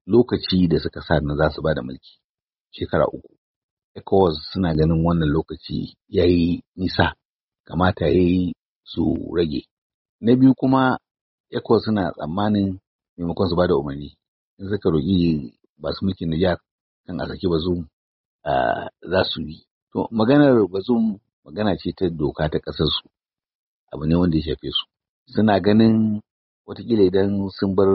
lokaci da suka sa na za su ba da mulki shekara 3. ECOWAS suna ganin wannan lokaci ya yi nisa, kamata ya yi su rage. Na biyu kuma ECOWAS suna tsammanin maimakon su ba da umarni, in suka roƙi masu mulkin Nijar kan a saki Bazoum za su yi. To maganar Bazoum magana ce ta doka ta ƙasarsu, abu ne wanda ya shafe su. Suna ganin watakila idan sun bar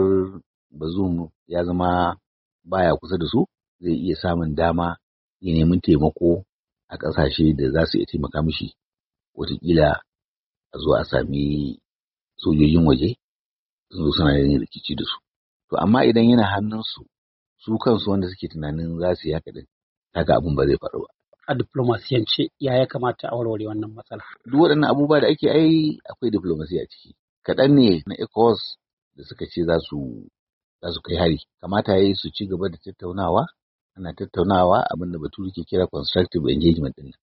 Bazoum ya zama baya kusa da su, zai iya samun dama ya nemi taimako a ƙasashe da za su iya taimaka mishi, watakila a zo a sami sojojin waje sun zo suna yin rikici da su. To amma idan yana hannunsu, su kansu wanda suke tunanin za su yi haka din, haka abin ba zai faru ba. A diplomasiyance ya kamata a warware wannan matsala? Duk waɗannan abubuwa da ake akwai diplomasiya a ciki. Kaɗan ne na ECOWAS da suka ce za su kai hari. Kamata ya yi su ci gaba da tattaunawa, ana tattaunawa abin da Bature ke kira constructive engagement ɗin.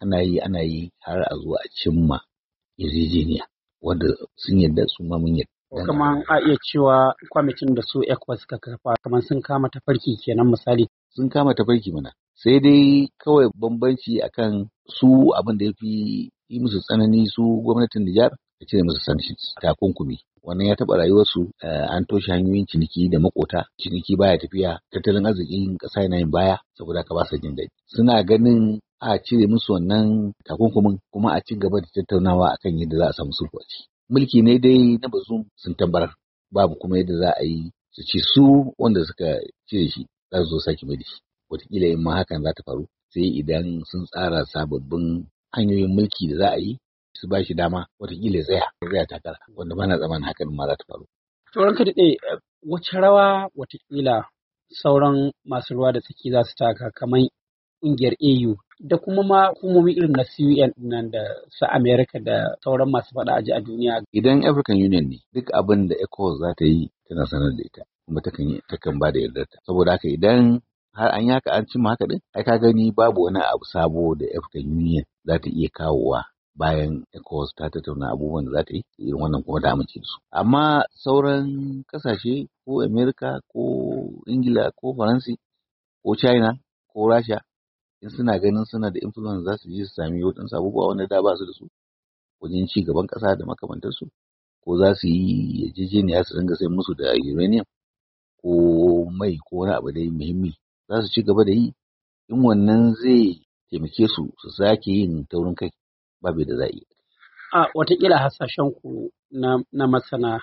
Ana yi har a zo a cimma yarjejeniya wanda sun yarda su ma mun yarda. Kamar a iya cewa kwamitin da su ECOWAS suka kafa kamar sun kama tafarki kenan misali. Sun kama tafarki mana. Sai dai kawai bambanci akan su abin da ya fi yi musu tsanani su gwamnatin Nijar ta cire musu sanctions, takunkumi. Wannan ya taɓa rayuwarsu, an toshe hanyoyin ciniki da makota, ciniki baya tafiya, tattalin arzikin ƙasa yana yin baya, saboda haka ba su jin daɗi. Suna ganin a cire musu wannan takunkumin kuma a ci gaba da tattaunawa akan yadda za a samu sulhu a ciki. Mulki ne dai na Bazoum sun tabbatar, babu kuma yadda za a yi su ci su wanda suka cire shi za su zo sake mai da shi. Wataƙila in ma hakan za ta faru sai idan sun tsara sababbin hanyoyin mulki da za a yi su ba shi dama wataƙila ya tsaya takara, wanda ba na tsammanin hakan ma za ta faru. To ranka daɗe, wace rawa wataƙila sauran masu ruwa da tsaki za su taka kamar ƙungiyar AU da kuma ma hukumomi irin na CUN nan da su Amerika da sauran masu faɗa aji a duniya? Idan African Union ne, duk abin da ECOWAS za ta yi tana sanar da ita kuma takan ba da yardarta. Saboda haka idan har an yi haka an cimma haka din, ai ka gani babu wani abu sabo da African Union za ta iya kawowa bayan ECOWAS ta tattauna abubuwan da za ta yi irin wannan kuma ta amince da su. Amma sauran kasashe ko Amerika ko Ingila ko Faransi ko China ko Rasha, in suna ganin suna da influence za su je su sami waɗansu abubuwa wanda da ba su da su wajen ci gaban ƙasa da makamantarsu, ko za su yi yarjejeniya su dinga sai musu da uranium ko mai ko wani abu dai muhimmi, za su ci gaba da yi. In wannan zai taimake su sake yin taurin kai, babu da za a yi. Watakila hasashen ku na masana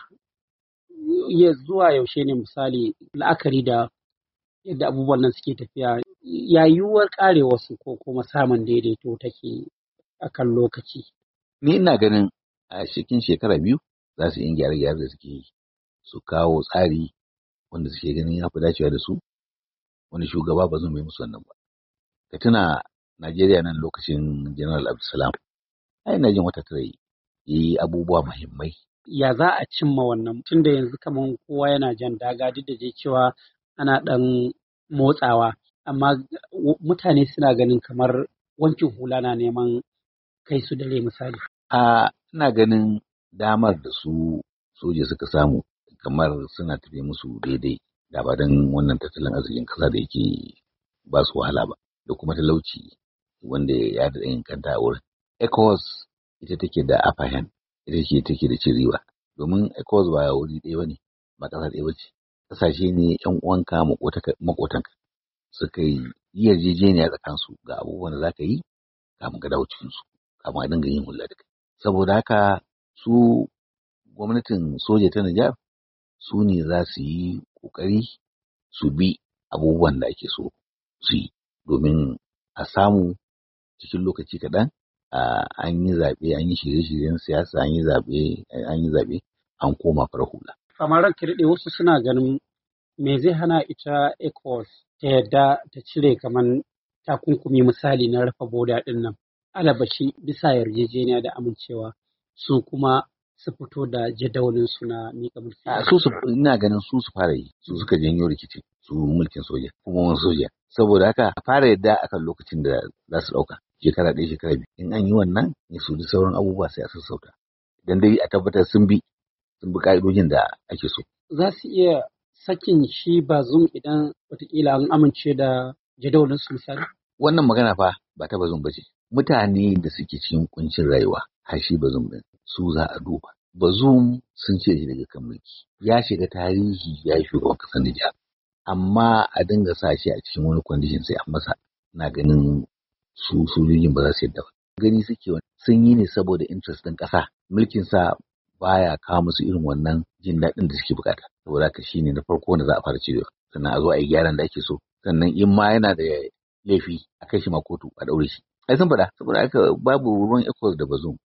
ya zuwa yaushe ne misali la'akari da yadda abubuwan nan suke tafiya, ya yiwuwar karewarsu ko kuma samun daidaito take akan lokaci? Ni ina ganin a cikin shekara 2 za su yi gyare-gyare da suke yi, su kawo tsari wanda suke ganin ya fi dacewa da su, wani shugaba ba zai mai musu wannan ba. Ka tuna Najeriya nan lokacin General Abdulsalam, ina jin wata tare yi abubuwa muhimmai. Ya za a cimma wannan tun da yanzu kamar kowa yana jan daga duk da je cewa ana ɗan motsawa, amma mutane suna ganin kamar wankin hula na neman kai su dare misali. Ina ganin damar da su soja suka samu kamar suna tafi musu daidai da ba don wannan tattalin arzikin kasa da yake ba su wahala ba, da kuma talauci wanda ya da yin kanta a wurin. ECOWAS ita take da upper hand, ita take da cin riba, domin ECOWAS ba wuri ɗaya bane, ba ƙasa ɗaya bace. Ƙasashe ne ƴan uwanka maƙotanka suka yi yarjejeniya tsakaninsu ga abubuwan da za ka yi kamun ka dawo cikinsu, kamun a dinga yin hulɗa da kai. Saboda haka su gwamnatin soja ta Nijar su ne za su yi ƙoƙari su bi abubuwan da ake so su yi domin a samu cikin lokaci kaɗan an yi zaɓe, an yi shirye-shiryen siyasa, an yi zaɓe an koma farar hula. Kamar ranka daɗe, wasu suna ganin me zai hana ita ECOWAS ta yadda ta cire kamar takunkumi misali na rufe boda ɗin nan, alabashi bisa yarjejeniya da amincewa, su kuma su fito da jadawalin su na miƙa mulki. Ina ganin su fara yi, su suka janyo rikici, su mulkin soja, hukumomin soja. Saboda haka a fara yadda akan lokacin da za su ɗauka, shekara 1, shekara 2. In an yi wannan, ya su sauran abubuwa sai a sassauta. Dan dai a tabbatar sun bi ƙa'idojin da ake so. Za su iya sakin shi Bazoum idan watakila an amince da jadawalin su misali? Wannan magana fa ba ta Bazoum ba ce. Mutane da suke cikin kuncin rayuwa har shi Bazoum ɗin su za a duba. Bazoum sun ce shi daga kan mulki. Ya shiga tarihi ya yi shugaban ƙasar Nijar. Amma a dinga sa shi a cikin wani kwandishin sai an masa na ganin su sojojin ba za su yadda ba. Gani suke sun yi ne saboda interest ɗin ƙasa. Mulkin sa baya kawo musu irin wannan jin daɗin da suke bukata. Saboda haka shine na farko wanda za a fara cirewa. Sannan a zo a yi gyaran da ake so. Sannan in ma yana da laifi a kai shi ma kotu a ɗaure shi. Ai sun faɗa saboda haka babu ruwan ECOWAS da Bazoum.